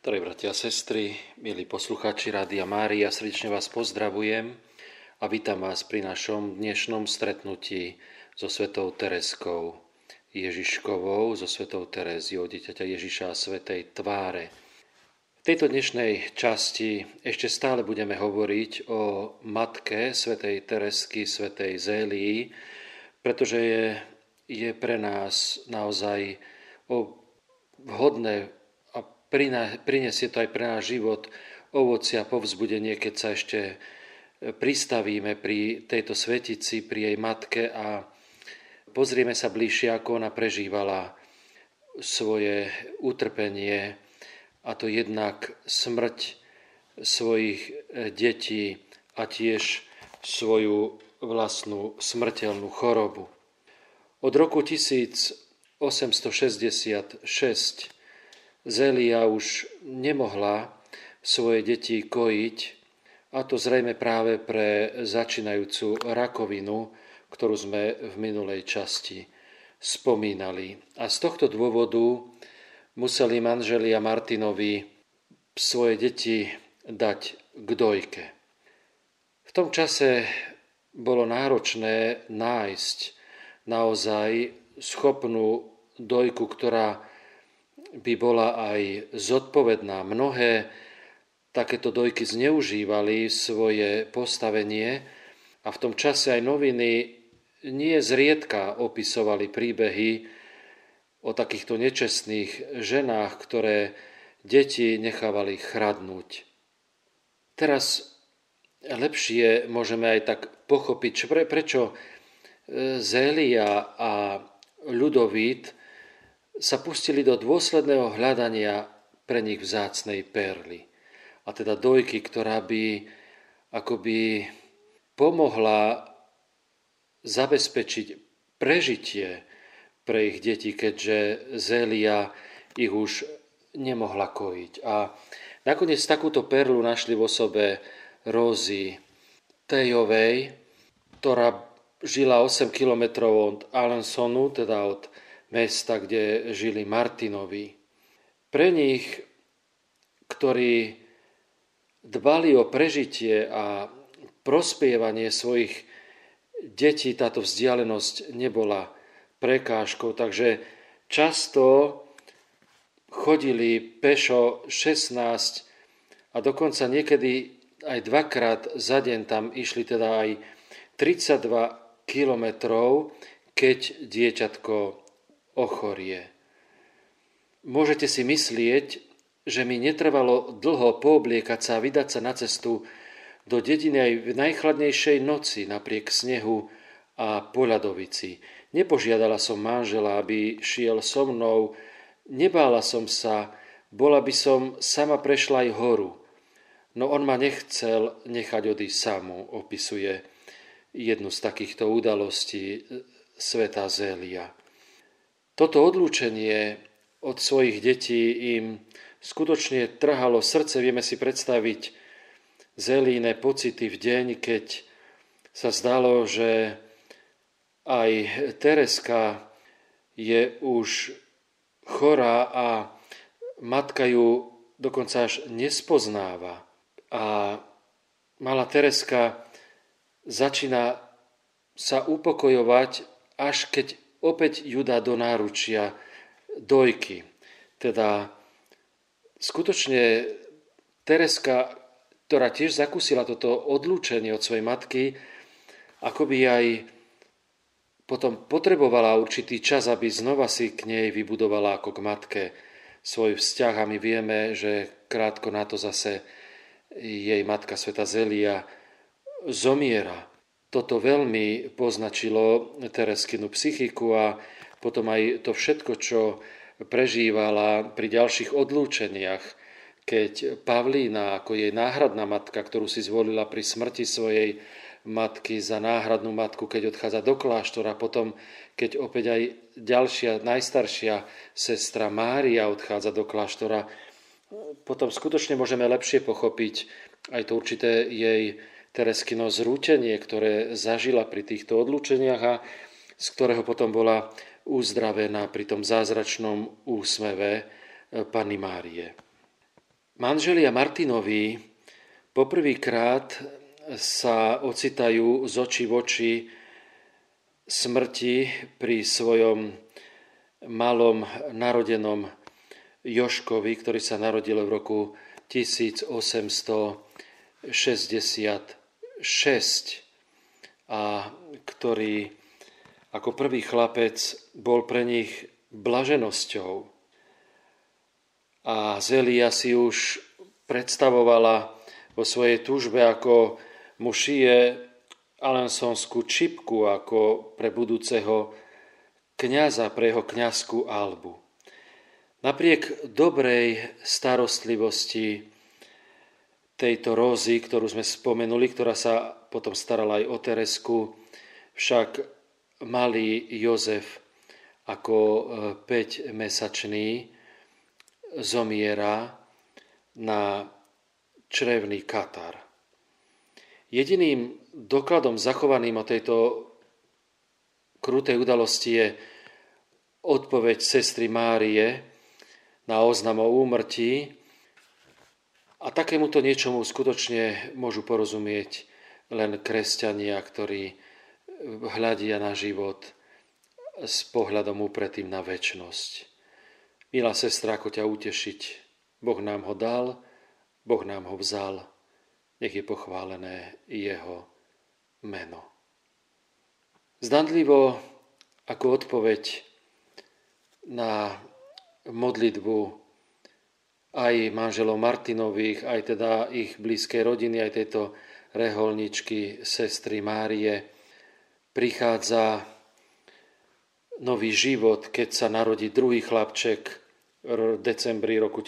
Drahí bratia a sestry, milí poslucháči Rádia Mária, srdečne vás pozdravujem a vítam vás pri našom dnešnom stretnutí so svätou Tereskou Ježiškovou, so svätou Teréziou, dieťaťa Ježiša a svätej tváre. V tejto dnešnej časti ešte stále budeme hovoriť o matke svätej Teresky, svätej Zélii, pretože je pre nás naozaj vhodné prinesie to aj pre náš život ovocie a povzbudenie, keď sa ešte pristavíme pri tejto svetici, pri jej matke a pozrieme sa bližšie, ako ona prežívala svoje utrpenie, a to jednak smrť svojich detí a tiež svoju vlastnú smrteľnú chorobu. Od roku 1866 Zélia už nemohla svoje deti kojiť, a to zrejme práve pre začínajúcu rakovinu, ktorú sme v minulej časti spomínali. A z tohto dôvodu museli manželia Martinovi svoje deti dať k dojke. V tom čase bolo náročné nájsť naozaj schopnú dojku, ktorá by bola aj zodpovedná. Mnohé takéto dojky zneužívali svoje postavenie a v tom čase aj noviny nie zriedka opisovali príbehy o takýchto nečestných ženách, ktoré deti nechávali chradnúť. Teraz lepšie môžeme aj tak pochopiť, prečo Zélia a Ľudovít sa pustili do dôsledného hľadania pre nich vzácnej perly. A teda dojky, ktorá by akoby pomohla zabezpečiť prežitie pre ich deti, keďže Zélia ich už nemohla kojiť. A nakoniec takúto perlu našli v osobe Rózy Tejovej, ktorá žila 8 kilometrov od Alençonu, teda od mesta, kde žili Martinovi. Pre nich, ktorí dbali o prežitie a prospievanie svojich detí, táto vzdialenosť nebola prekážkou, takže často chodili pešo 16 a dokonca niekedy aj dvakrát za deň tam išli, teda aj 32 kilometrov, keď dieťatko ochorie. Môžete si myslieť, že mi netrvalo dlho poobliekať sa a vydať sa na cestu do dediny aj v najchladnejšej noci napriek snehu a poľadovici. Nepožiadala som manžela, aby šiel so mnou, nebála som sa, bola by som sama prešla aj horu. No on ma nechcel nechať odísť samú, opisuje jednu z takýchto udalostí svätá Zélia. Toto odlúčenie od svojich detí im skutočne trhalo srdce. Vieme si predstaviť Zélíne pocity v deň, keď sa zdalo, že aj Tereska je už chorá a matka ju dokonca až nespoznáva. A malá Tereska začína sa upokojovať, až keď opäť ju dá do náručia dojky. Teda skutočne Tereska, ktorá tiež zakúsila toto odlúčenie od svojej matky, akoby aj potom potrebovala určitý čas, aby znova si k nej vybudovala ako k matke svoj vzťah. A my vieme, že krátko na to zase jej matka svätá Zélia zomiera. Toto veľmi poznačilo Tereskinu psychiku a potom aj to všetko, čo prežívala pri ďalších odlúčeniach, keď Pavlína ako jej náhradná matka, ktorú si zvolila pri smrti svojej matky za náhradnú matku, keď odchádza do kláštora, potom keď opäť aj ďalšia, najstaršia sestra Mária odchádza do kláštora, potom skutočne môžeme lepšie pochopiť aj to určité jej Tereskino zrútenie, ktoré zažila pri týchto odlúčeniach a z ktorého potom bola uzdravená pri tom zázračnom úsmeve Panny Márie. Manželia Martinovi poprvýkrát sa ocitajú z očí v oči smrti pri svojom malom narodenom Jožkovi, ktorý sa narodil v roku 1866 a ktorý ako prvý chlapec bol pre nich blaženosťou. A Zélia si už predstavovala vo svojej túžbe, ako mu šije alensonskú čipku ako pre budúceho kňaza, pre jeho kňazskú albu. Napriek dobrej starostlivosti tejto Rózy, ktorú sme spomenuli, ktorá sa potom starala aj o Teresku, však malý Jozef ako 5-mesačný zomiera na črevný katar. Jediným dokladom zachovaným o tejto krutej udalosti je odpoveď sestry Márie na oznam o úmrtí a takémuto niečomu skutočne môžu porozumieť len kresťania, ktorí hľadia na život s pohľadom upretým na večnosť. Milá sestra, ako ťa utešiť? Boh nám ho dal, Boh nám ho vzal, nech je pochválené jeho meno. Zdanlivo ako odpoveď na modlitbu aj manželov Martinových, aj teda ich blízkej rodiny, aj tejto reholničky sestry Márie, prichádza nový život, keď sa narodí druhý chlapček v decembri roku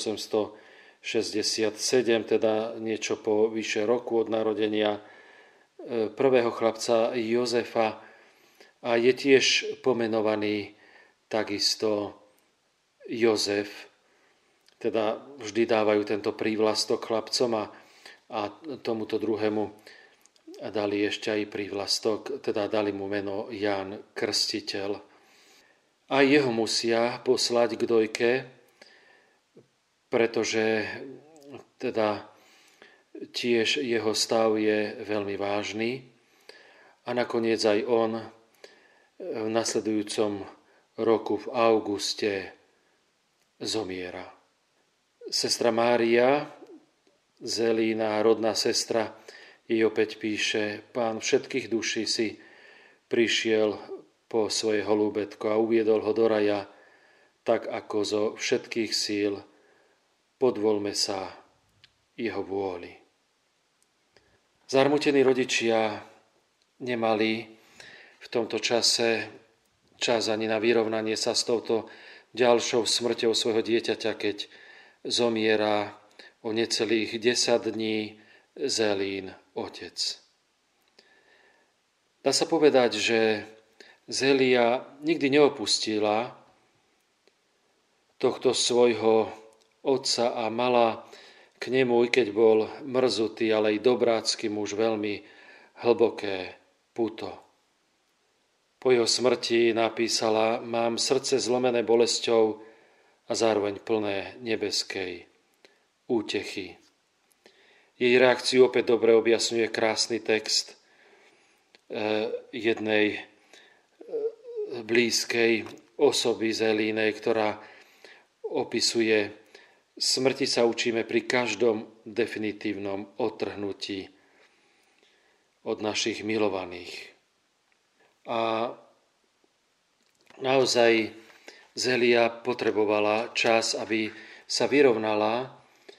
1867, teda niečo po vyše roku od narodenia prvého chlapca Jozefa, a je tiež pomenovaný takisto Jozef, teda vždy dávajú tento prívlastok chlapcom a tomuto druhému dali ešte aj prívlastok, teda dali mu meno Ján Krstiteľ. A jeho musia poslať k dojke, pretože teda tiež jeho stav je veľmi vážny a nakoniec aj on v nasledujúcom roku v auguste zomiera. Sestra Mária, Zélina, rodná sestra, jej opäť píše: Pán všetkých duší si prišiel po svoje holúbätko a uviedol ho do raja, tak ako zo všetkých síl podvolme sa jeho vôli. Zarmútení rodičia nemali v tomto čase čas ani na vyrovnanie sa s touto ďalšou smrťou svojho dieťaťa, keď zomiera o necelých 10 dní Zélín otec. Dá sa povedať, že Zélia nikdy neopustila tohto svojho otca a mala k nemu, i keď bol mrzutý, ale i dobrácky muž, veľmi hlboké puto. Po jeho smrti napísala: Mám srdce zlomené bolesťou a zároveň plné nebeskej útechy. Jej reakciu opäť dobre objasňuje krásny text jednej blízkej osoby Zélínej, ktorá opisuje: smrti sa učíme pri každom definitívnom odtrhnutí od našich milovaných. A naozaj Zélia potrebovala čas, aby sa vyrovnala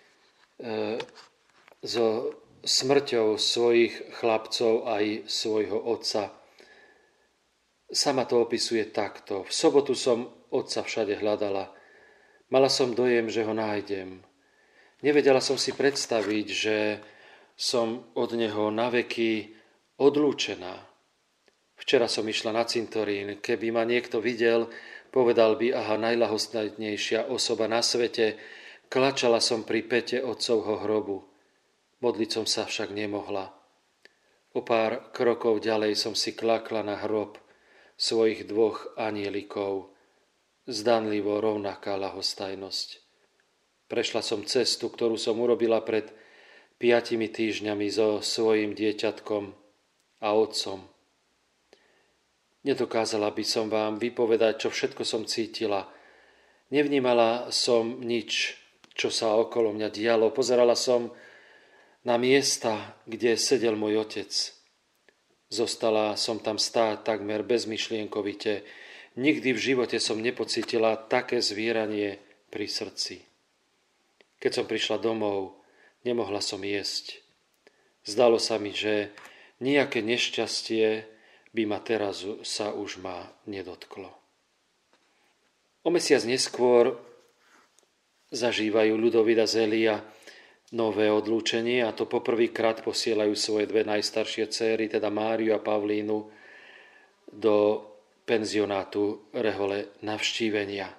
so smrťou svojich chlapcov aj svojho otca. Sama to opisuje takto: V sobotu som otca všade hľadala. Mala som dojem, že ho nájdem. Nevedela som si predstaviť, že som od neho naveky odlúčená. Včera som išla na cintorín. Keby ma niekto videl, povedal by: aha, najľahostajnejšia osoba na svete. Klačala som pri pete otcovho hrobu. Modliť som sa však nemohla. O pár krokov ďalej som si klakla na hrob svojich 2 anielikov. Zdanlivo rovnaká ľahostajnosť. Prešla som cestu, ktorú som urobila pred 5 týždňami so svojím dieťatkom a otcom. Nedokázala by som vám vypovedať, čo všetko som cítila. Nevnímala som nič, čo sa okolo mňa dialo. Pozerala som na miesta, kde sedel môj otec. Zostala som tam stáť takmer bezmyšlienkovite. Nikdy v živote som nepocítila také zvieranie pri srdci. Keď som prišla domov, nemohla som jesť. Zdalo sa mi, že nejaké nešťastie by ma teraz sa už nedotklo. O mesiac neskôr zažívajú Ľudovít a Zélia nové odlúčenie, a to poprvýkrát posielajú svoje dve najstaršie céry, teda Máriu a Pavlínu, do penzionátu Rehole navštívenia.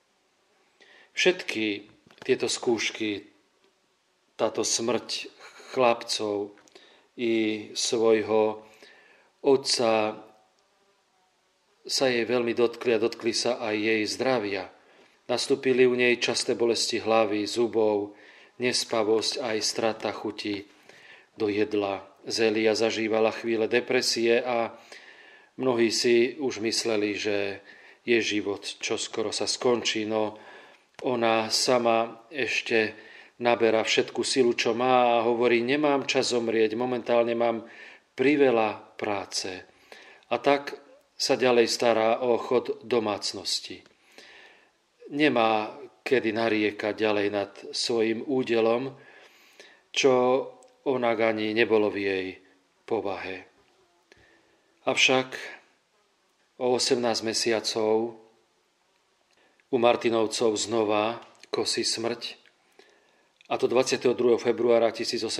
Všetky tieto skúšky, táto smrť chlapcov i svojho otca sa jej veľmi dotkli a dotkli sa aj jej zdravia. Nastúpili u nej časté bolesti hlavy, zubov, nespavosť aj strata chuti do jedla. Zélia zažívala chvíle depresie a mnohí si už mysleli, že jej život čoskoro sa skončí, no ona sama ešte naberá všetku silu, čo má, a hovorí: nemám čas zomrieť, momentálne mám priveľa práce. A tak sa ďalej stará o chod domácnosti. Nemá kedy nariekať ďalej nad svojim údelom, čo onak ani nebolo v jej povahe. Avšak o 18 mesiacov u Martinovcov znova kosí smrť, a to 22. februára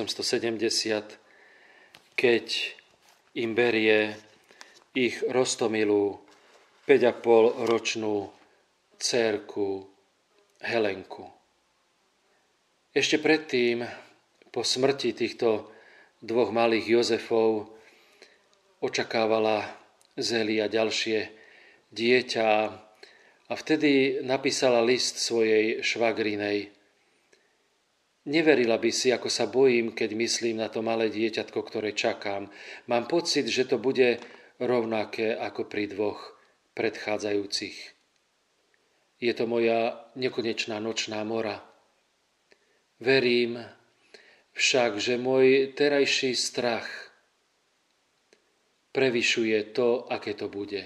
1870, keď im berie ich roztomilú 5,5-ročnú dcérku Helenku. Ešte predtým, po smrti týchto dvoch malých Jozefov, očakávala Zélia ďalšie dieťa a vtedy napísala list svojej švagrinej. Neverila by si, ako sa bojím, keď myslím na to malé dieťatko, ktoré čakám. Mám pocit, že to bude rovnaké ako pri dvoch predchádzajúcich. Je to moja nekonečná nočná mora. Verím však, že môj terajší strach prevyšuje to, aké to bude.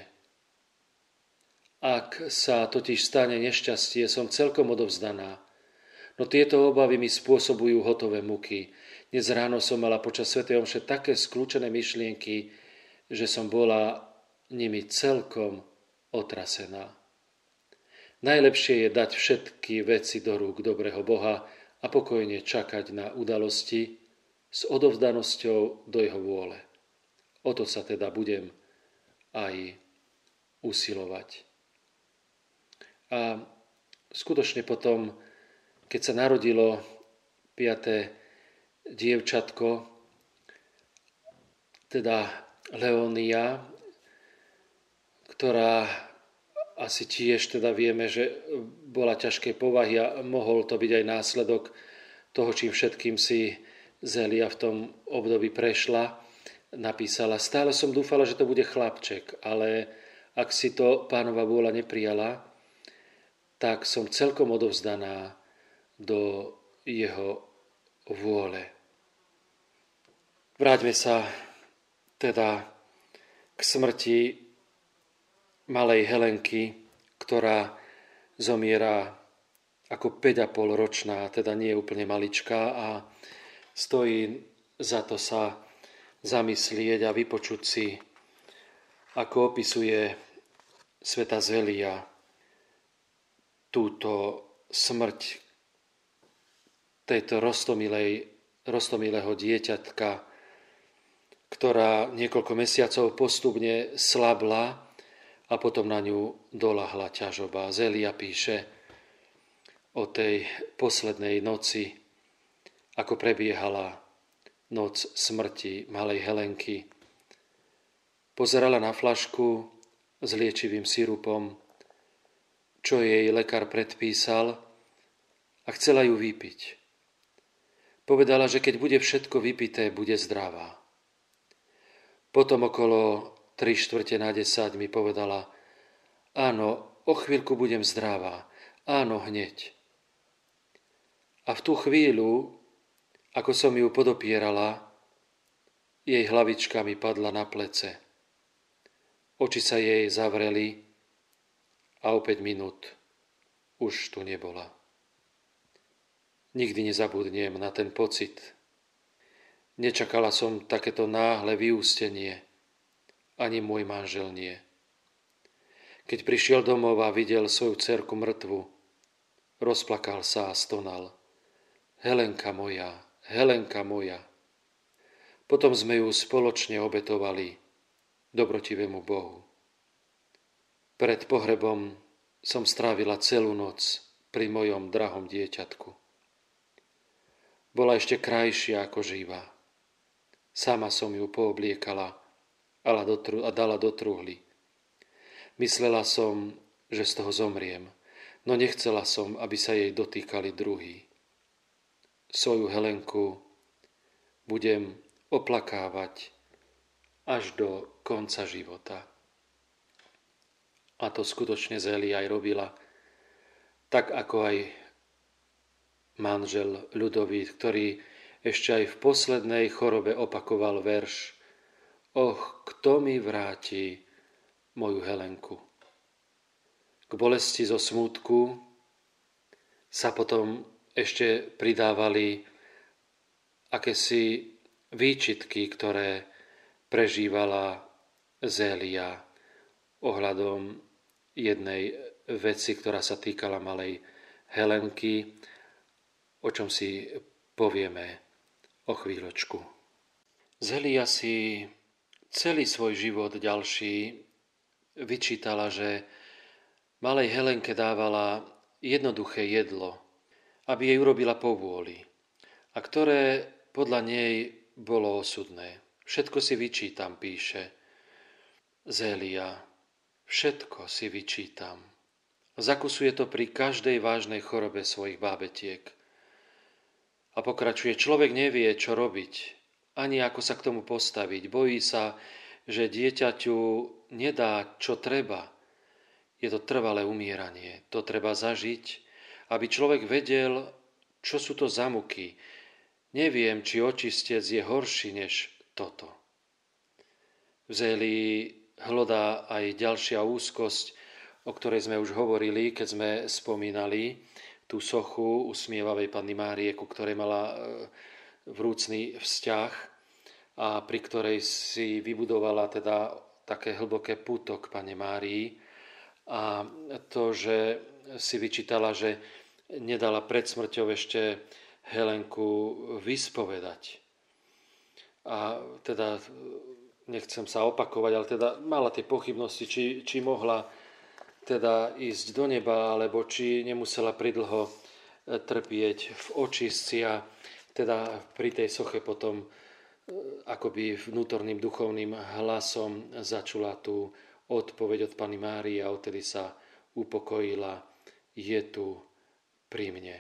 Ak sa totiž stane nešťastie, som celkom odovzdaná. No tieto obavy mi spôsobujú hotové muky. Dnes ráno som mala počas svätej omše také skľúčené myšlienky, že som bola nimi celkom otrasená. Najlepšie je dať všetky veci do rúk dobrého Boha a pokojne čakať na udalosti s odovzdanosťou do jeho vôle. O to sa teda budem aj usilovať. A skutočne potom, keď sa narodilo 5. dievčatko, teda Leónia, ktorá asi tiež teda vieme, že bola ťažkej povahy a mohol to byť aj následok toho, čím všetkým si Zélia v tom období prešla, napísala: stále som dúfala, že to bude chlapček, ale ak si to Pánova vôľa neprijala, tak som celkom odovzdaná do jeho vôle. Vráťme sa teda k smrti malej Helenky, ktorá zomiera ako 5,5-ročná, teda nie je úplne maličká, a stojí za to sa zamyslieť a vypočuť si, ako opisuje svätá Zélia túto smrť tejto roztomilého dieťatka, ktorá niekoľko mesiacov postupne slabla a potom na ňu doľahla ťažoba. Zélia píše o tej poslednej noci, ako prebiehala noc smrti malej Helenky. Pozerala na flašku s liečivým sirupom, čo jej lekár predpísal, a chcela ju vypiť. Povedala, že keď bude všetko vypité, bude zdravá. Potom okolo 9:45 mi povedala, áno, o chvíľku budem zdravá, áno, hneď. A v tú chvíľu, ako som ju podopierala, jej hlavička mi padla na plece. Oči sa jej zavreli a o 5 minút už tu nebola. Nikdy nezabudnem na ten pocit. Nečakala som takéto náhle vyústenie, ani môj manžel nie. Keď prišiel domov a videl svoju dcerku mŕtvu, rozplakal sa a stonal. Helenka moja, Helenka moja. Potom sme ju spoločne obetovali dobrotivému Bohu. Pred pohrebom som strávila celú noc pri mojom drahom dieťatku. Bola ešte krajšia ako živá. Sama som ju poobliekala a dala do truhly. Myslela som, že z toho zomriem, no nechcela som, aby sa jej dotýkali druhí. Svoju Helenku budem oplakávať až do konca života. A to skutočne Zélia aj robila, tak ako aj manžel Ľudovít, ktorý ešte aj v poslednej chorobe opakoval verš Och, kto mi vráti moju Helenku? K bolesti zo smútku sa potom ešte pridávali akési výčitky, ktoré prežívala Zélia ohľadom jednej veci, ktorá sa týkala malej Helenky, o čom si povieme o chvíľočku. Zélia si celý svoj život ďalší vyčítala, že malej Helenke dávala jednoduché jedlo, aby jej urobila povôli, a ktoré podľa nej bolo osudné. Všetko si vyčítam, píše Zélia. Všetko si vyčítam. Zakusuje to pri každej vážnej chorobe svojich bábetiek. A pokračuje, človek nevie, čo robiť, ani ako sa k tomu postaviť. Bojí sa, že dieťaťu nedá, čo treba. Je to trvalé umieranie. To treba zažiť, aby človek vedel, čo sú to za muky. Neviem, či očistec je horší než toto. V Zélii hlodá aj ďalšia úzkosť, o ktorej sme už hovorili, keď sme spomínali tú sochu usmievavej Panny Márie, ku ktorej mala vrúcný vzťah a pri ktorej si vybudovala teda také hlboké puto k Panne Márii. A to, že si vyčítala, že nedala pred smrťou ešte Helenku vyspovedať. A teda nechcem sa opakovať, ale teda mala tie pochybnosti, či mohla teda ísť do neba, alebo či nemusela pridlho trpieť v očistci a teda pri tej soche potom akoby vnútorným duchovným hlasom začula tú odpoveď od Panny Márie a odtedy sa upokojila, je tu pri mne.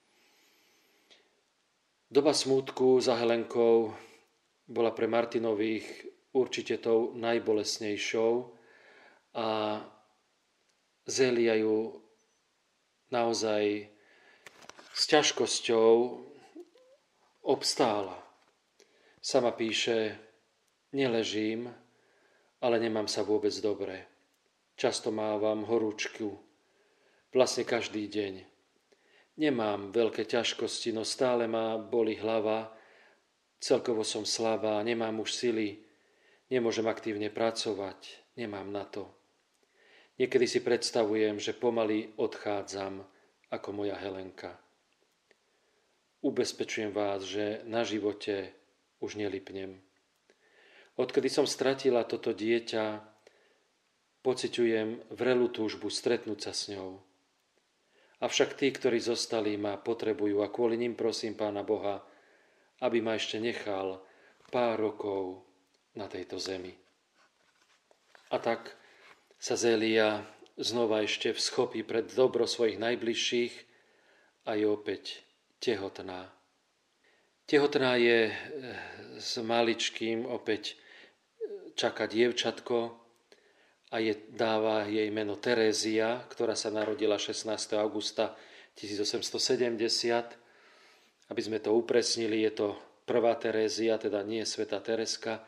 Doba smútku za Helenkou bola pre Martinových určite tou najbolestnejšou a Zélia ju naozaj s ťažkosťou obstála. Sama píše, neležím, ale nemám sa vôbec dobre. Často mávam horúčku, vlastne každý deň. Nemám veľké ťažkosti, no stále ma boli hlava, celkovo som slabá, nemám už sily, nemôžem aktívne pracovať, nemám na to. Niekedy si predstavujem, že pomaly odchádzam ako moja Helenka. Ubezpečujem vás, že na živote už nelipnem. Odkedy som stratila toto dieťa, pociťujem vrelú túžbu stretnúť sa s ňou. Avšak tí, ktorí zostali, ma potrebujú a kvôli nim prosím Pána Boha, aby ma ešte nechal pár rokov na tejto zemi. A tak sa Zélia znova ešte vschopí pred dobro svojich najbližších a je opäť tehotná. Tehotná je s maličkým, opäť čaká dievčatko a dáva jej meno Terézia, ktorá sa narodila 16. augusta 1870. Aby sme to upresnili, je to prvá Terézia, teda nie svätá Tereska.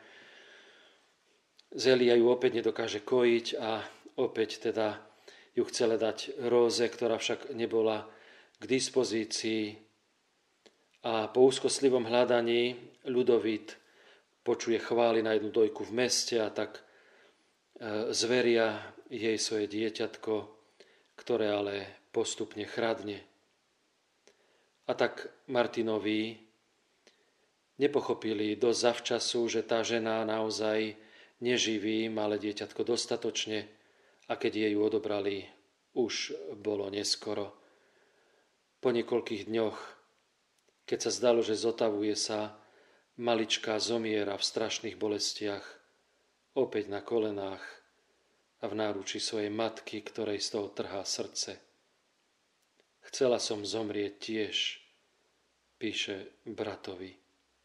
Zélia ju opäť nedokáže kojiť a opäť teda ju chcela dať Róze, ktorá však nebola k dispozícii. A po úzkostlivom hľadaní Ľudovít počuje chvály na jednu dojku v meste a tak zveria jej svoje dieťatko, ktoré ale postupne chradne. A tak Martinovi nepochopili dosť zavčasu, že tá žena naozaj neživí malé dieťatko dostatočne a keď jej ju odobrali, už bolo neskoro. Po niekoľkých dňoch, keď sa zdalo, že zotavuje sa, malička zomiera v strašných bolestiach, opäť na kolenách a v náručí svojej matky, ktorej z toho trhá srdce. Chcela som zomrieť tiež, píše bratovi.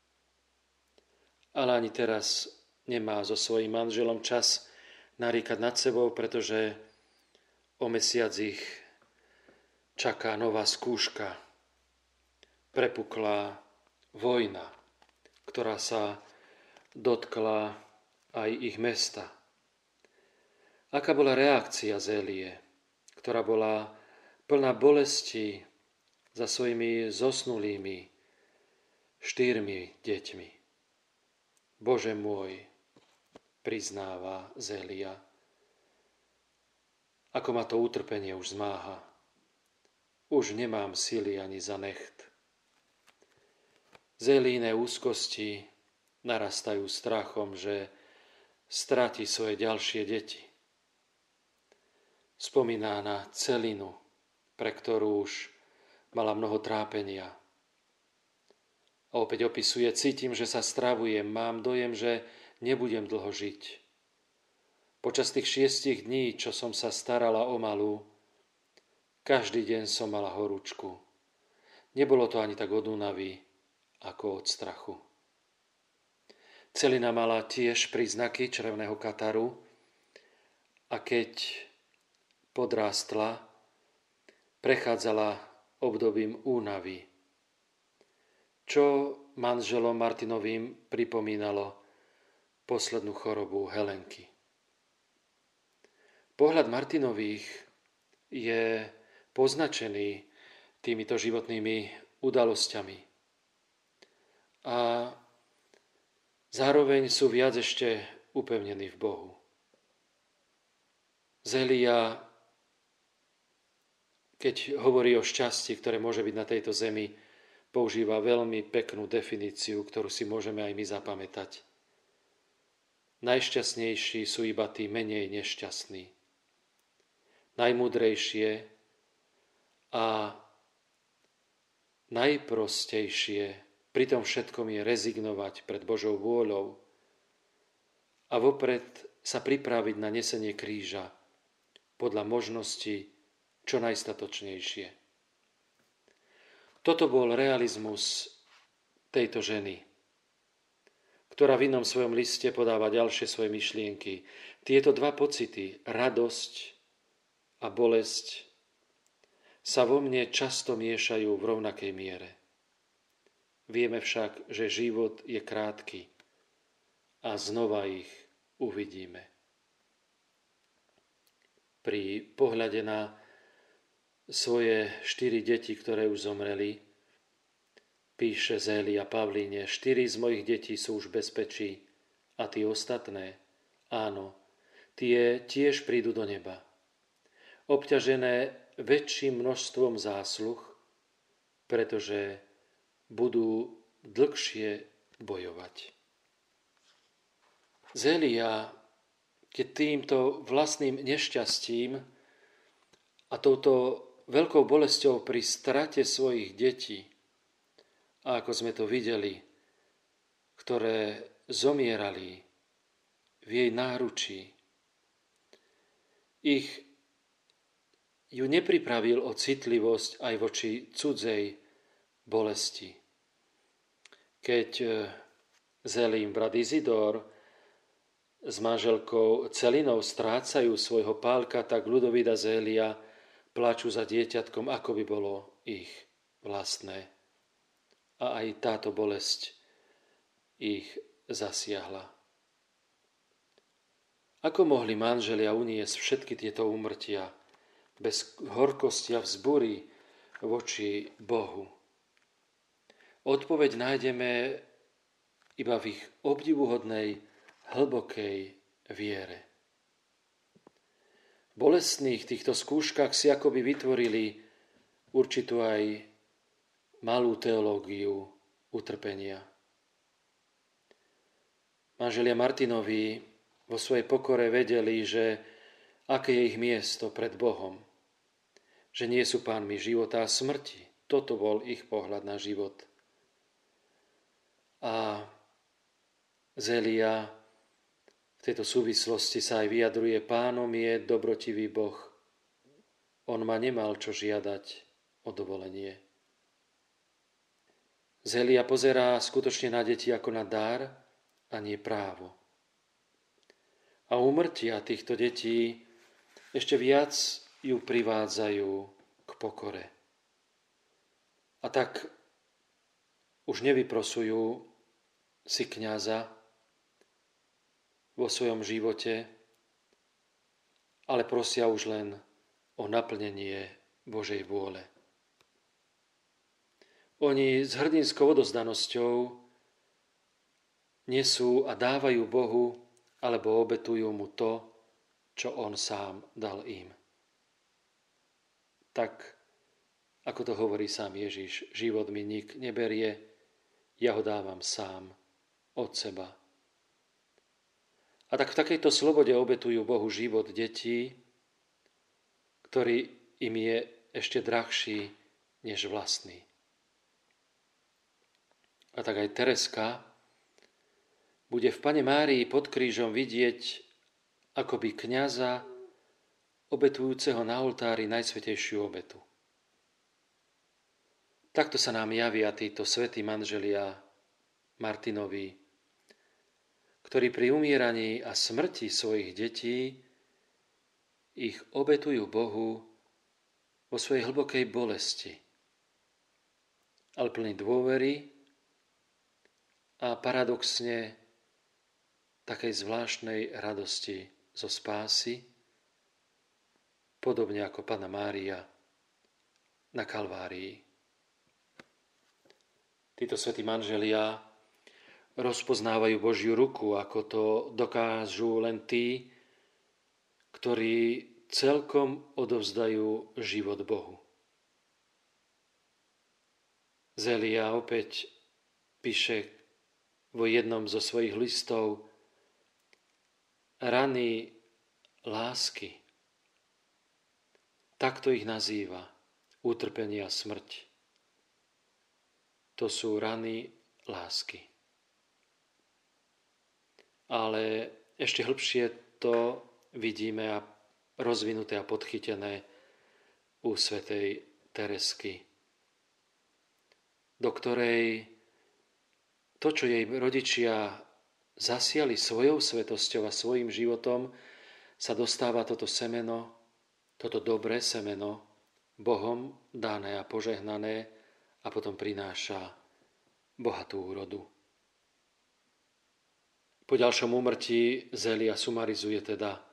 Ale ani teraz nemá so svojím manželom čas naríkať nad sebou, pretože o mesiac ich čaká nová skúška. Prepuklá vojna, ktorá sa dotkla aj ich mesta. Aká bola reakcia Zélie, ktorá bola plná bolesti za svojimi zosnulými 4 deťmi? Bože môj, priznáva Zélia, ako ma to utrpenie už zmáha. Už nemám sily ani za necht. Zélíne úzkosti narastajú strachom, že stratí svoje ďalšie deti. Spomína na celinu, pre ktorú už mala mnoho trápenia. A opäť opisuje, cítim, že sa stravujem, mám dojem, že nebudem dlho žiť. Počas tých 6 dní, čo som sa starala o malú, každý deň som mala horúčku. Nebolo to ani tak od únavy, ako od strachu. Celina mala tiež príznaky črevného kataru a keď podrástla, prechádzala obdobím únavy, čo manželom Martinovým pripomínalo poslednú chorobu Helenky. Pohľad Martinových je poznačený týmito životnými udalosťami. A zároveň sú viac ešte upevnení v Bohu. Zélia, keď hovorí o šťastí, ktoré môže byť na tejto zemi, používa veľmi peknú definíciu, ktorú si môžeme aj my zapamätať. Najšťastnejší sú iba tí menej nešťastní. Najmúdrejšie a najprostejšie pri tom všetkom je rezignovať pred Božou vôľou a vopred sa pripraviť na nesenie kríža podľa možnosti čo najstatočnejšie. Toto bol realizmus tejto ženy, ktorá v inom svojom liste podáva ďalšie svoje myšlienky. Tieto dva pocity, radosť a bolesť, sa vo mne často miešajú v rovnakej miere. Vieme však, že život je krátky a znova ich uvidíme. Pri pohľade na svoje 4 deti, ktoré už zomreli, píše Zélia Pavlíne, 4 z mojich detí sú už v bezpečí a tí ostatné, áno, tie tiež prídu do neba. Obťažené väčším množstvom zásluh, pretože budú dlhšie bojovať. Zélia, keď týmto vlastným nešťastím a touto veľkou bolesťou pri strate svojich detí, a ako sme to videli, ktoré zomierali v jej náručí, ich ju nepripravil o citlivosť aj voči cudzej bolesti. Keď Zélin brat Izidor s manželkou Celinou strácajú svojho Pálka, tak Ľudovít a Zélia plačú za dieťatkom, ako by bolo ich vlastné. A aj táto bolesť ich zasiahla. Ako mohli manželia uniesť všetky tieto úmrtia bez horkosti a vzbury voči Bohu? Odpoveď nájdeme iba v ich obdivuhodnej, hlbokej viere. V bolestných týchto skúškach si akoby vytvorili určitú aj malú teológiu utrpenia. Manželia Martinovi vo svojej pokore vedeli, že aké je ich miesto pred Bohom, že nie sú pánmi života a smrti. Toto bol ich pohľad na život. A Zélia v tejto súvislosti sa aj vyjadruje: Pánom je dobrotivý Boh. On ma nemal čo žiadať o dovolenie. Zélia pozerá skutočne na deti ako na dar a nie právo. A úmrtia týchto detí ešte viac ju privádzajú k pokore. A tak už nevyprosujú si kňaza vo svojom živote, ale prosia už len o naplnenie Božej vôle. Oni s hrdinskou odovzdanosťou nesú a dávajú Bohu alebo obetujú mu to, čo on sám dal im. Tak, ako to hovorí sám Ježiš, život mi nik neberie, ja ho dávam sám od seba. A tak v takejto slobode obetujú Bohu život detí, ktorý im je ešte drahší než vlastný. A tak aj Tereska bude v Pane Márii pod krížom vidieť akoby kňaza obetujúceho na oltári najsvätejšiu obetu. Takto sa nám javia títo svätí manželia Martinovi, ktorí pri umieraní a smrti svojich detí ich obetujú Bohu vo svojej hlbokej bolesti, ale plný dôvery a paradoxne takej zvláštnej radosti zo spásy, podobne ako Panna Mária na Kalvárii. Títo svätí manželia rozpoznávajú Božiu ruku, ako to dokážu len tí, ktorí celkom odovzdajú život Bohu. Zélia opäť píše vo jednom zo svojich listov: rany lásky. Takto ich nazýva, utrpenie a smrť. To sú rany lásky. Ale ešte hlbšie to vidíme a rozvinuté a podchytené u svätej Teresky, do ktorej to, čo jej rodičia zasiali svojou svetosťou a svojim životom, sa dostáva toto semeno, toto dobré semeno, Bohom dané a požehnané, a potom prináša bohatú úrodu. Po ďalšom úmrtí Zélia sumarizuje teda: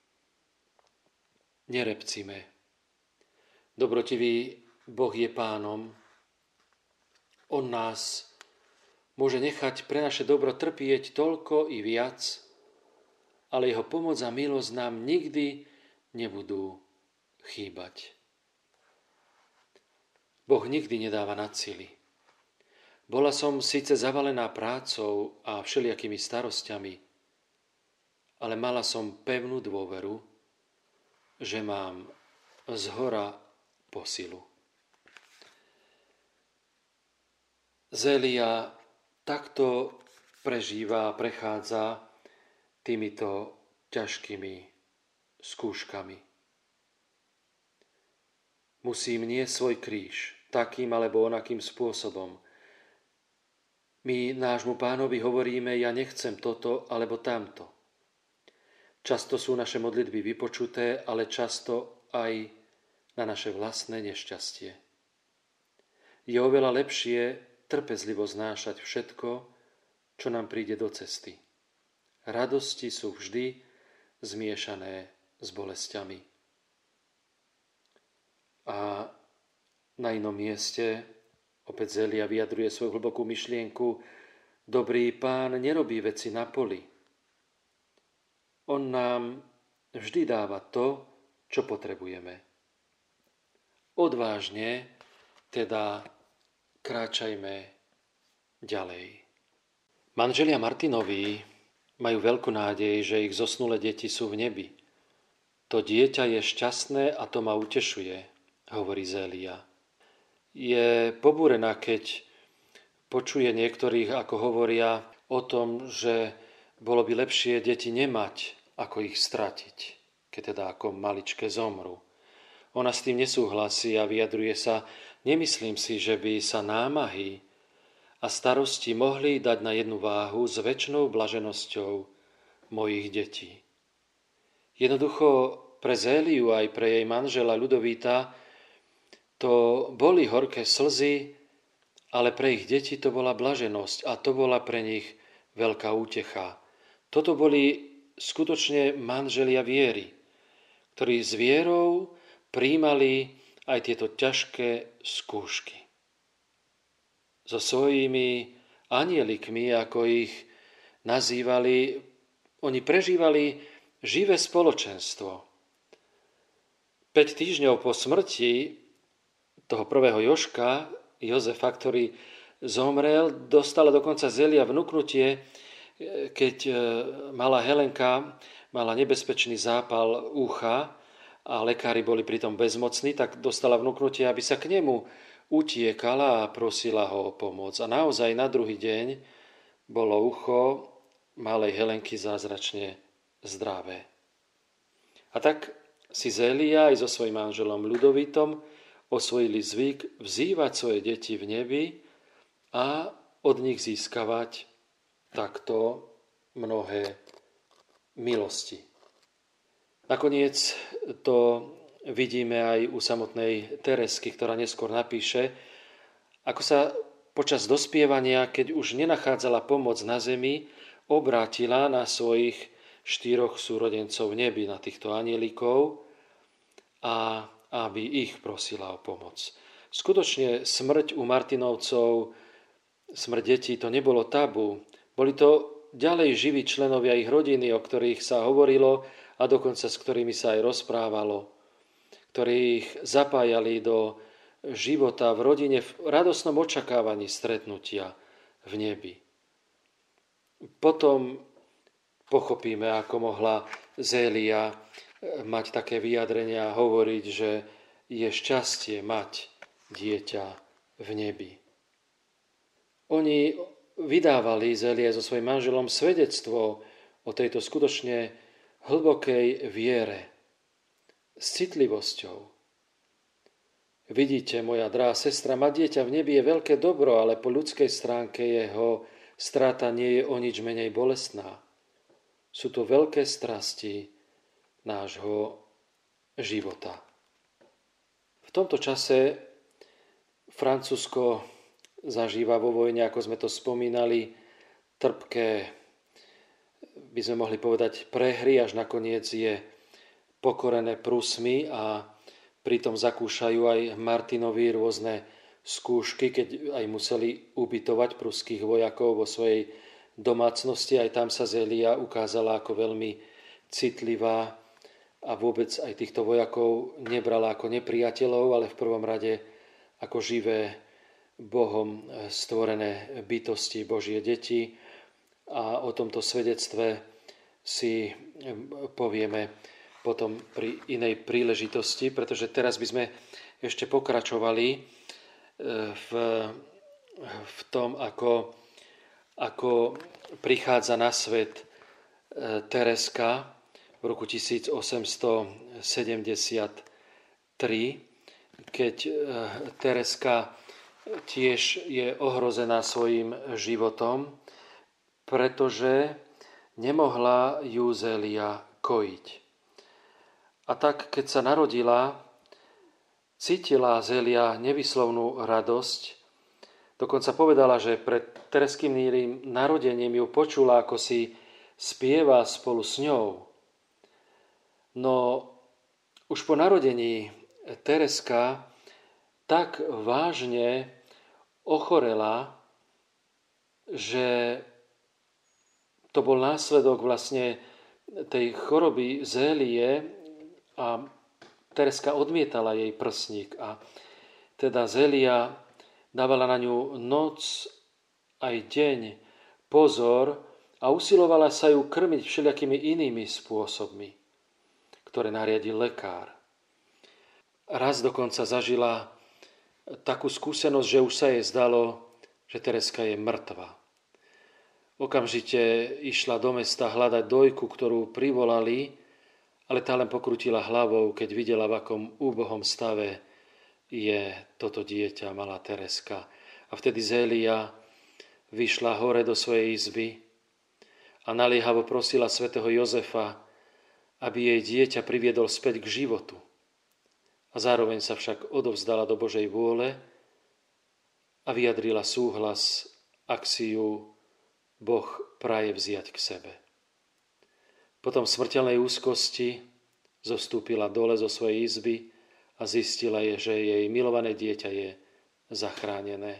nerepcime. Dobrotivý Boh je pánom. On nás môže nechať pre naše dobro trpieť toľko i viac, ale jeho pomoc a milosť nám nikdy nebudú chýbať. Boh nikdy nedáva nadsily. Bola som síce zavalená prácou a všelijakými starosťami, ale mala som pevnú dôveru, že mám zhora posilu. Zélia takto prežíva a prechádza týmito ťažkými skúškami. musím niesť svoj kríž takým alebo onakým spôsobom. My nášmu Pánovi hovoríme, ja nechcem toto alebo tamto. Často sú naše modlitby vypočuté, ale často aj na naše vlastné nešťastie. Je oveľa lepšie trpezlivo znášať všetko, čo nám príde do cesty. Radosti sú vždy zmiešané s bolesťami. A na inom mieste opäť Zélia vyjadruje svoju hlbokú myšlienku. Dobrý Pán nerobí veci na poli. On nám vždy dáva to, čo potrebujeme. Odvážne teda kráčajme ďalej. Manželia Martinovi majú veľkú nádej, že ich zosnulé deti sú v nebi. To dieťa je šťastné a to ma utešuje, hovorí Zélia. Je pobúrená, keď počuje niektorých, ako hovoria o tom, že bolo by lepšie deti nemať, ako ich stratiť, keď teda ako maličké zomru. Ona s tým nesúhlasí a vyjadruje sa, nemyslím si, že by sa námahy a starosti mohli dať na jednu váhu s večnou blaženosťou mojich detí. Jednoducho pre Zéliu aj pre jej manžela Ľudovíta to boli horké slzy, ale pre ich deti to bola blaženosť a to bola pre nich veľká útecha. Toto boli skutočne manželia viery, ktorí s vierou prijímali aj tieto ťažké skúšky. So svojimi anielikmi, ako ich nazývali, oni prežívali živé spoločenstvo. 5 týždňov po smrti toho prvého Jožka, Jozefa, ktorý zomrel, dostala dokonca Zélia vnuknutie, keď malá Helenka mala nebezpečný zápal ucha a lekári boli pritom bezmocní, tak dostala vnuknutie, aby sa k nemu utiekala a prosila ho o pomoc. A naozaj na druhý deň bolo ucho malej Helenky zázračne zdravé. A tak si Zélia aj so svojím manželom Ľudovítom osvojili zvyk vzývať svoje deti v nebi a od nich získavať takto mnohé milosti. Nakoniec to vidíme aj u samotnej Teresky, ktorá neskôr napíše, ako sa počas dospievania, keď už nenachádzala pomoc na zemi, obrátila na svojich 4 súrodencov v nebi, na týchto anielikov, a aby ich prosila o pomoc. Skutočne smrť u Martinovcov, smrť detí, to nebolo tabu. Boli to ďalej živí členovia ich rodiny, o ktorých sa hovorilo a dokonca s ktorými sa aj rozprávalo, ktorí ich zapájali do života v rodine v radosnom očakávaní stretnutia v nebi. Potom pochopíme, ako mohla Zélia mať také vyjadrenia a hovoriť, že je šťastie mať dieťa v nebi. Oni vydávali, Zélia so svojím manželom, svedectvo o tejto skutočne hlbokej viere s citlivosťou. Vidíte, moja drahá sestra, mať dieťa v nebi je veľké dobro, ale po ľudskej stránke jeho strata nie je o nič menej bolestná. Sú to veľké strasti nášho života. V tomto čase Francúzsko zažíva vo vojne, ako sme to spomínali, trpké, by sme mohli povedať, prehry, až nakoniec je pokorené Prusmi a pritom zakúšajú aj Martinovi rôzne skúšky, keď aj museli ubytovať pruských vojakov vo svojej domácnosti. Aj tam sa Zélia ukázala ako veľmi citlivá a vôbec aj týchto vojakov nebrala ako nepriateľov, ale v prvom rade ako živé Bohom stvorené bytosti, Božie deti. A o tomto svedectve si povieme potom pri inej príležitosti, pretože teraz by sme ešte pokračovali v tom, ako prichádza na svet Tereska v roku 1873. keď Tereska tiež je ohrozená svojim životom, pretože nemohla ju Zélia kojiť. A tak, keď sa narodila, cítila Zélia nevyslovnú radosť. Dokonca povedala, že pred Tereskyným narodením ju počula, ako si spieva spolu s ňou. No už po narodení Tereska tak vážne ochorela, že to bol následok vlastne tej choroby Zélie a Tereska odmietala jej prsník a teda Zélia dávala na ňu noc aj deň pozor a usilovala sa ju krmiť všelijakými inými spôsobmi, ktoré nariadil lekár. Raz dokonca zažila takú skúsenosť, že už sa jej zdalo, že Tereska je mŕtva. Okamžite išla do mesta hľadať dojku, ktorú privolali, ale tá len pokrutila hlavou, keď videla, v akom úbohom stave je toto dieťa, malá Tereska. A vtedy Zélia vyšla hore do svojej izby a naliehavo prosila svätého Jozefa, aby jej dieťa priviedol späť k životu. A zároveň sa však odovzdala do Božej vôle a vyjadrila súhlas, ak si ju Boh praje vziať k sebe. Potom v smrteľnej úzkosti zostúpila dole zo svojej izby a zistila je, že jej milované dieťa je zachránené.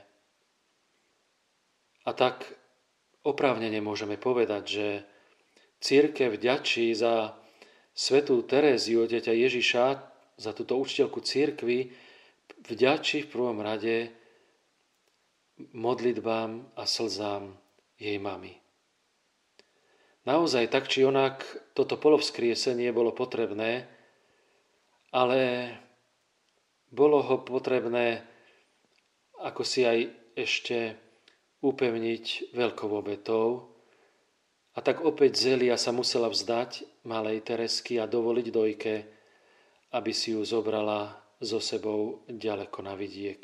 A tak oprávnene môžeme povedať, že cirkev vďačí za svätú Teréziu, dieťa Ježiša, za túto učiteľku cirkvi, vďačí v prvom rade modlitbám a slzám jej mamy. Naozaj tak či onak toto polovskriesenie bolo potrebné, ale bolo ho potrebné ako si aj ešte upevniť veľkou obetou. A tak opäť Zélia sa musela vzdať malej Teresky a dovoliť dojke, aby si ju zobrala so sebou ďaleko na vidiek.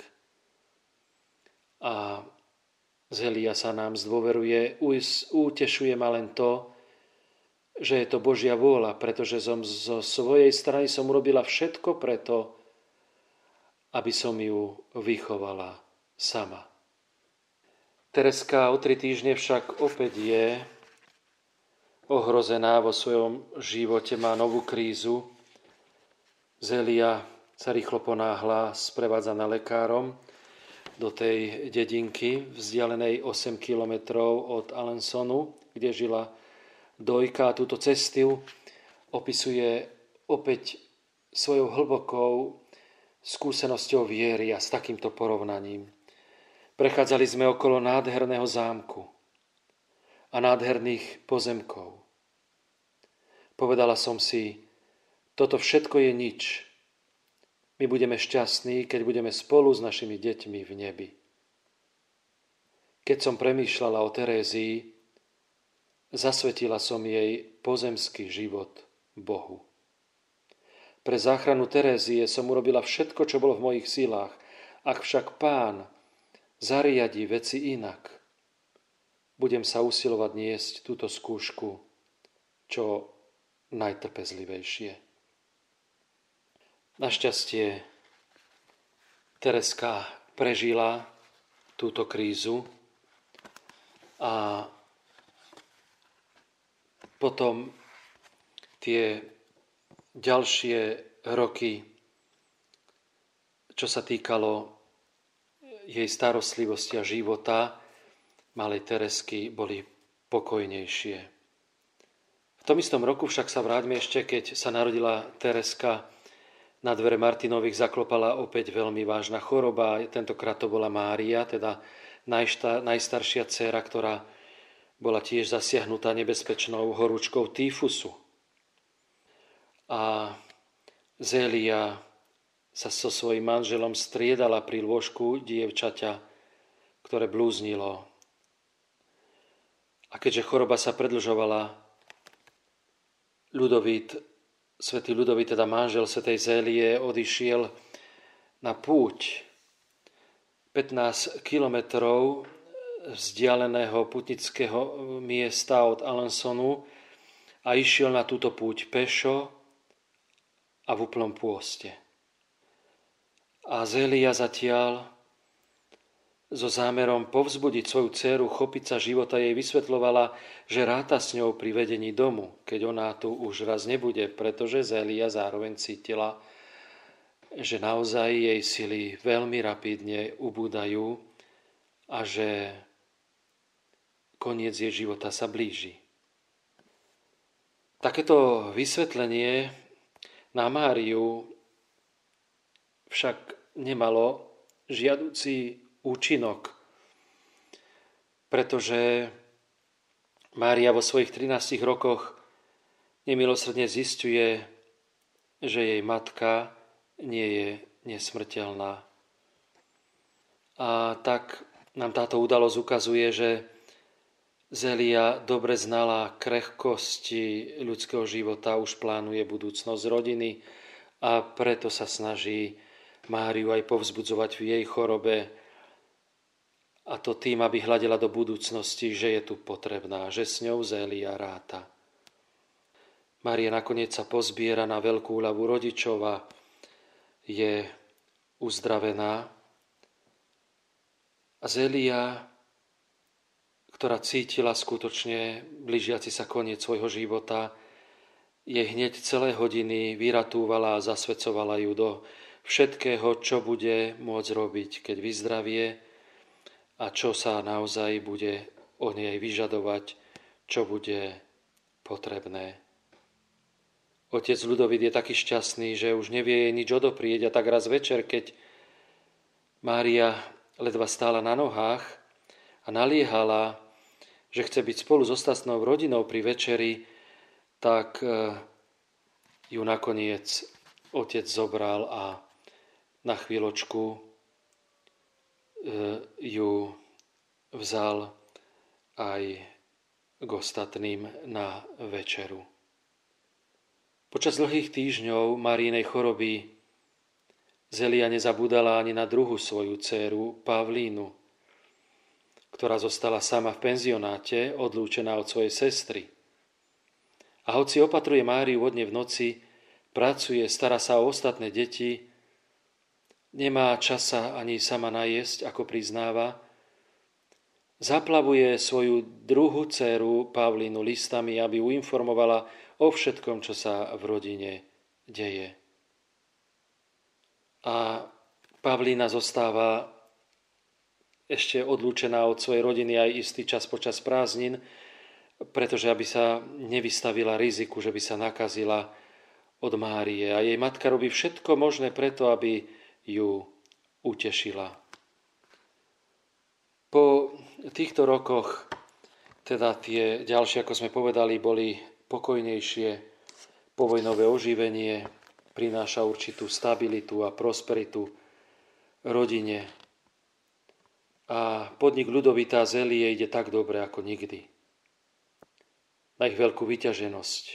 A Zélia sa nám zdôveruje, utešuje ma len to, že je to Božia vôľa, pretože zo svojej strany som urobila všetko preto, aby som ju vychovala sama. Tereska o 3 týždne však opäť je ohrozená vo svojom živote, má novú krízu. Zélia sa rýchlo ponáhla, sprevádzaná lekárom, do tej dedinky vzdialenej 8 kilometrov od Alensonu, kde žila dojka. A túto cestu opisuje opäť svojou hlbokou skúsenosťou viery a s takýmto porovnaním. Prechádzali sme okolo nádherného zámku a nádherných pozemkov. Povedala som si, toto všetko je nič. My budeme šťastní, keď budeme spolu s našimi deťmi v nebi. Keď som premýšľala o Terézii, zasvetila som jej pozemský život Bohu. Pre záchranu Terézie som urobila všetko, čo bolo v mojich silách. Ak však Pán zariadí veci inak, budem sa usilovať niesť túto skúšku čo najtrpezlivejšie. Našťastie Tereska prežila túto krízu a potom tie ďalšie roky, čo sa týkalo jej starostlivosti a života malej Teresky, boli pokojnejšie. V tom istom roku však sa vráťme ešte, keď sa narodila Tereska, na dvere Martinových zaklopala opäť veľmi vážna choroba. Tentokrát to bola Mária, teda najstaršia dcéra, ktorá bola tiež zasiahnutá nebezpečnou horúčkou týfusu. A Zélia sa so svojím manželom striedala pri lôžku dievčaťa, ktoré blúznilo. A keďže choroba sa predlžovala, svätý Ľudovít, teda manžel svätej Zélie, odišiel na púť 15 kilometrov vzdialeného putnického miesta od Alençonu a išiel na túto púť pešo a v úplnom pôste. A Zélia zatiaľ so zámerom povzbudiť svoju dcéru, chopiť sa života, jej vysvetľovala, že ráta s ňou pri vedení domu, keď ona tu už raz nebude, pretože Zélia zároveň cítila, že naozaj jej sily veľmi rapidne ubúdajú a že koniec jej života sa blíži. Takéto vysvetlenie na Máriu však nemalo žiaducí účinok, pretože Mária vo svojich 13 rokoch nemilosrdne zisťuje, že jej matka nie je nesmrteľná. A tak nám táto udalosť ukazuje, že Zélia dobre znala krehkosti ľudského života, už plánuje budúcnosť rodiny a preto sa snaží Máriu aj povzbudzovať v jej chorobe, a to tým, aby hľadela do budúcnosti, že je tu potrebná, že s ňou Zélia ráta. Mária nakoniec sa pozbiera na veľkú úľavu rodičov a je uzdravená. A Zélia, ktorá cítila skutočne blížiaci sa koniec svojho života, jej hneď celé hodiny vyratúvala a zasvedcovala ju do všetkého, čo bude môcť robiť, keď vyzdravie a čo sa naozaj bude od nej vyžadovať, čo bude potrebné. Otec Ľudovít je taký šťastný, že už nevie jej nič odoprieť, a tak raz večer, keď Mária ledva stála na nohách a naliehala, že chce byť spolu s ostatnou rodinou pri večeri, tak ju nakoniec otec zobral a na chvíľočku ju vzal aj k ostatným na večeru. Počas dlhých týždňov Máriinej choroby Zélia nezabúdala ani na druhú svoju dcéru Pavlínu, ktorá zostala sama v penzionáte, odlúčená od svojej sestry. A hoci opatruje Máriu vo dne v noci, pracuje, stará sa o ostatné deti, nemá čas sa ani sama najesť, ako priznáva, zaplavuje svoju druhú dcéru Pavlínu listami, aby ju informovala o všetkom, čo sa v rodine deje. A Pavlína zostáva ešte odlúčená od svojej rodiny aj istý čas počas prázdnin, pretože aby sa nevystavila riziku, že by sa nakazila od Márie. A jej matka robí všetko možné preto, aby ju utešila. Po týchto rokoch, teda tie ďalšie, ako sme povedali, boli pokojnejšie, povojnové oživenie prináša určitú stabilitu a prosperitu rodine. A podnik Ľudovita a Zélie ide tak dobre ako nikdy. Na ich veľkú vyťaženosť.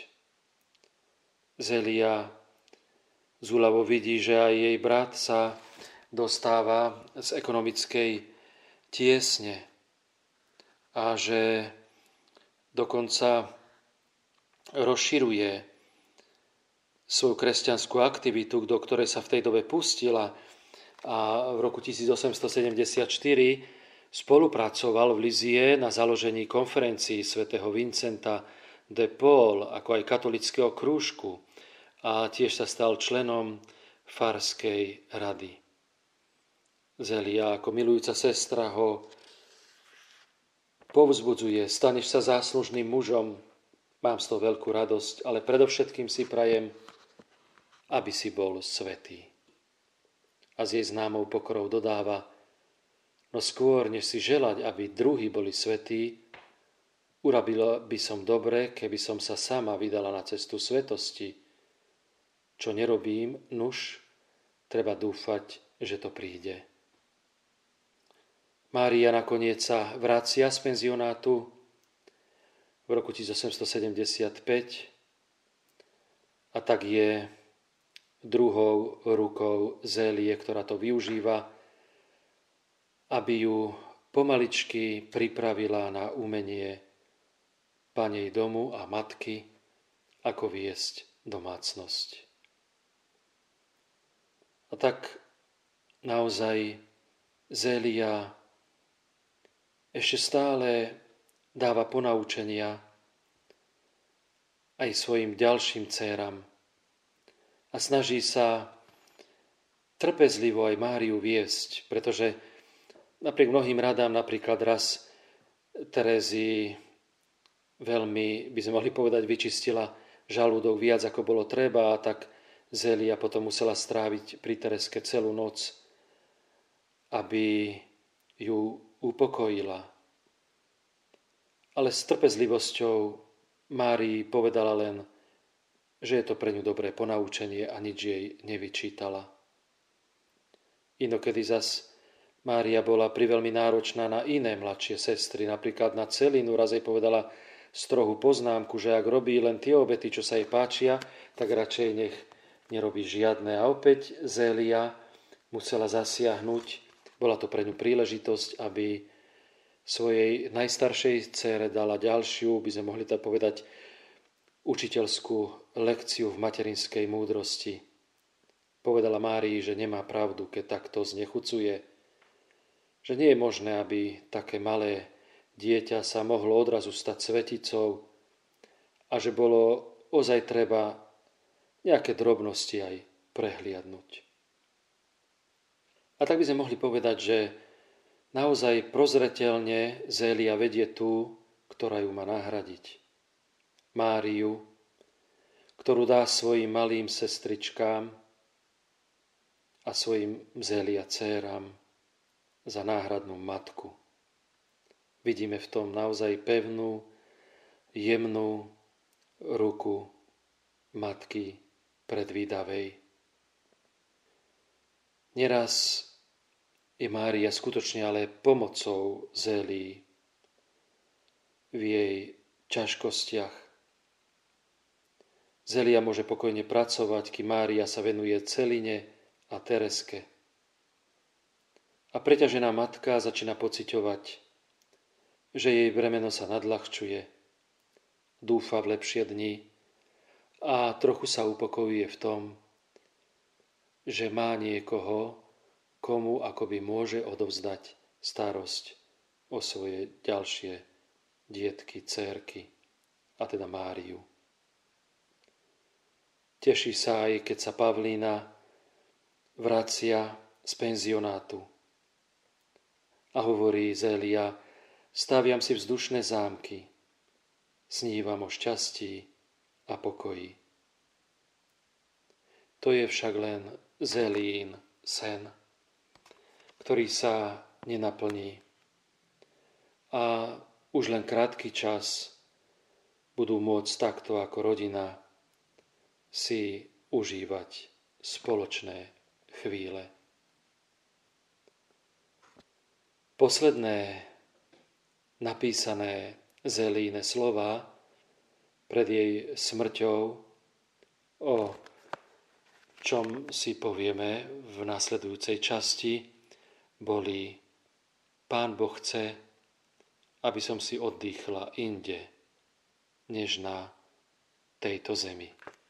Zélia z úľavou vidí, že aj jej brat sa dostáva z ekonomickej tiesne a že dokonca rozširuje svoju kresťanskú aktivitu, do ktorej sa v tej dobe pustila, a v roku 1874 spolupracoval v Lizie na založení konferencií svätého Vincenta de Paul, ako aj katolického krúžku, a tiež sa stal členom farskej rady. Zélia ako milujúca sestra ho povzbudzuje: staneš sa záslužným mužom, mám z toho veľkú radosť, ale predovšetkým si prajem, aby si bol svätý. A s jej známou pokorou dodáva: no skôr, než si želať, aby druhí boli svätí, urobila by som dobre, keby som sa sama vydala na cestu svetosti. Čo nerobím, nuž, treba dúfať, že to príde. Mária nakoniec sa vracia z penzionátu v roku 1875 a tak je druhou rukou Zélie, ktorá to využíva, aby ju pomaličky pripravila na umenie panej domu a matky, ako viesť domácnosť. A tak naozaj Zélia ešte stále dáva ponaučenia aj svojim ďalším dcéram a snaží sa trpezlivo aj Máriu viesť, pretože napriek mnohým radám, napríklad raz Terézii veľmi, by sme mohli povedať, vyčistila žalúdok viac, ako bolo treba, a tak Zélia potom musela stráviť pri Tereske celú noc, aby ju upokojila. Ale s trpezlivosťou Márii povedala len, že je to pre ňu dobré ponaučenie a nič jej nevyčítala. Inokedy zas Mária bola priveľmi náročná na iné mladšie sestry, napríklad na Celinu. Raz jej povedala strohú poznámku, že ak robí len tie obety, čo sa jej páčia, tak radšej nech nerobí žiadne. A opäť Zélia musela zasiahnuť. Bola to pre ňu príležitosť, aby svojej najstaršej dcére dala ďalšiu, by sme mohli tak povedať, učiteľskú lekciu v materinskej múdrosti. Povedala Márii, že nemá pravdu, keď takto znechucuje, že nie je možné, aby také malé dieťa sa mohlo odrazu stať sveticou a že bolo ozaj treba nejaké drobnosti aj prehliadnúť. A tak by sme mohli povedať, že naozaj prozreteľne Zélia vedie tú, ktorá ju má nahradiť. Máriu, ktorú dá svojim malým sestričkám a svojim Zélia dcéram za náhradnú matku. Vidíme v tom naozaj pevnú, jemnú ruku matky predvídavej. Neraz je Mária skutočne ale pomocou Zélii v jej ťažkostiach. Zélia môže pokojne pracovať, kým Mária sa venuje Celine a Tereske. A preťažená matka začína pociťovať, že jej bremeno sa nadľahčuje, dúfa v lepšie dni a trochu sa upokojuje v tom, že má niekoho, komu akoby môže odovzdať starosť o svoje ďalšie dietky, dcérky, a teda Máriu. Teší sa aj, keď sa Pavlína vracia z penzionátu a hovorí Zélia: staviam si vzdušné zámky, snívam o šťastí a pokoji. To je však len Zélín sen, ktorý sa nenaplní. A už len krátky čas budú môcť takto ako rodina si užívať spoločné chvíle. Posledné napísané Zélíne slova pred jej smrťou, o čom si povieme v nasledujúcej časti, boli: Pán Boh chce, aby som si oddychla inde, než na tejto zemi.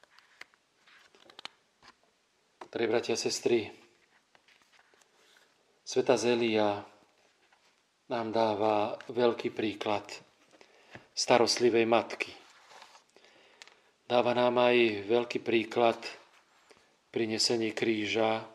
Drahí bratia a sestry, svätá Zélia nám dáva veľký príklad starostlivej matky. Dáva nám aj veľký príklad pri nesení kríža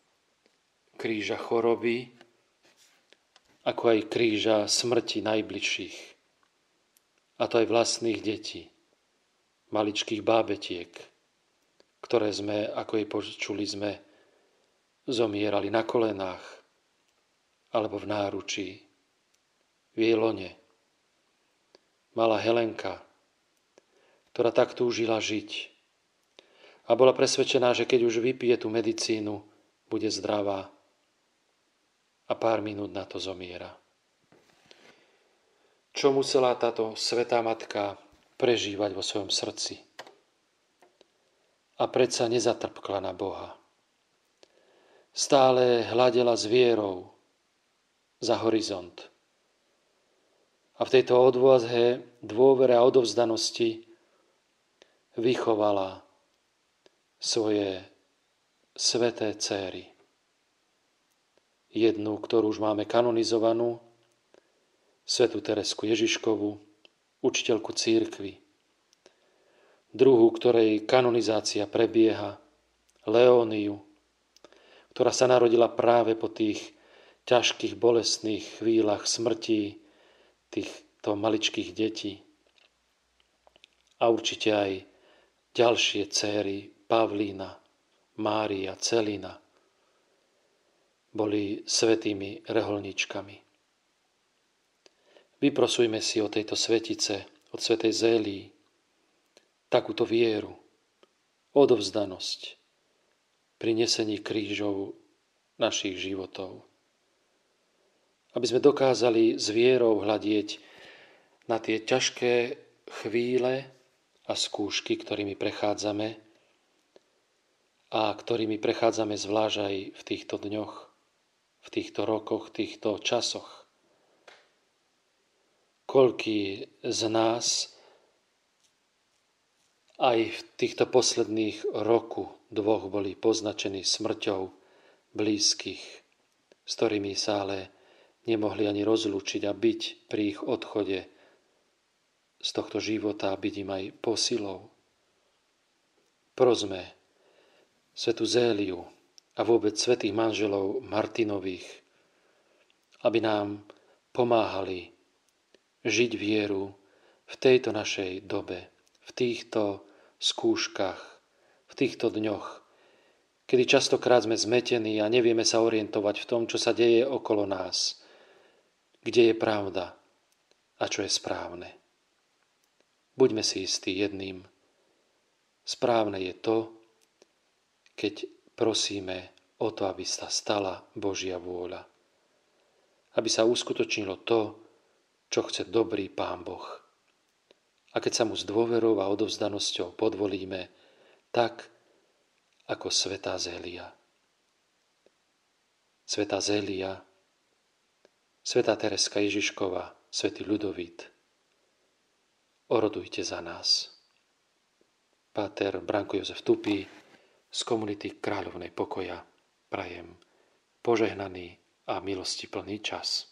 choroby, ako aj kríža smrti najbližších, a to aj vlastných detí, maličkých bábetiek, ktoré sme, ako jej počuli sme, zomierali na kolenách alebo v náručí, v jej lone. Malá Helenka, ktorá tak túžila žiť a bola presvedčená, že keď už vypije tú medicínu, bude zdravá, a pár minút na to zomiera. Čo musela táto svätá matka prežívať vo svojom srdci? a predsa nezatrpkla na Boha. Stále hľadela s vierou za horizont. A v tejto odvahe, dôvere a odovzdanosti vychovala svoje sväté dcéry. Jednu, ktorú už máme kanonizovanú, svätú Teresku Ježiškovu, učiteľku cirkvi. Druhú, ktorej kanonizácia prebieha, Leóniu, ktorá sa narodila práve po tých ťažkých, bolestných chvíľach smrti týchto maličkých detí. A určite aj ďalšie céry, Pavlína, Mária, Celina, boli svätými reholníčkami. Vyprosujme si od tejto svetice, od svätej Zélii, takúto vieru, odovzdanosť pri nesení krížov našich životov. Aby sme dokázali s vierou hľadieť na tie ťažké chvíle a skúšky, ktorými prechádzame a ktorými prechádzame zvlášť aj v týchto dňoch, v týchto rokoch, v týchto časoch. Koľký z nás aj v týchto posledných dvoch boli poznačení smrťou blízkych, s ktorými sa ale nemohli ani rozlúčiť a byť pri ich odchode z tohto života a byť im aj posilou. Prosme svätú Zéliu a vôbec svätých manželov Martinových, aby nám pomáhali žiť vieru v tejto našej dobe, v týchto skúškach, v týchto dňoch, kedy častokrát sme zmetení a nevieme sa orientovať v tom, čo sa deje okolo nás, kde je pravda a čo je správne. Buďme si istí jedným. Správne je to, keď prosíme o to, aby sa stala Božia vôľa. Aby sa uskutočnilo to, čo chce dobrý Pán Boh. A keď sa mu s dôverou a odovzdanosťou podvolíme, tak ako svätá Zélia. Svätá Zélia, svätá Tereska Ježiškova, svätý Ľudovít, orodujte za nás. Páter Branko Jozef Tupý z komunity Kráľovnej pokoja prajem požehnaný a milostiplný čas.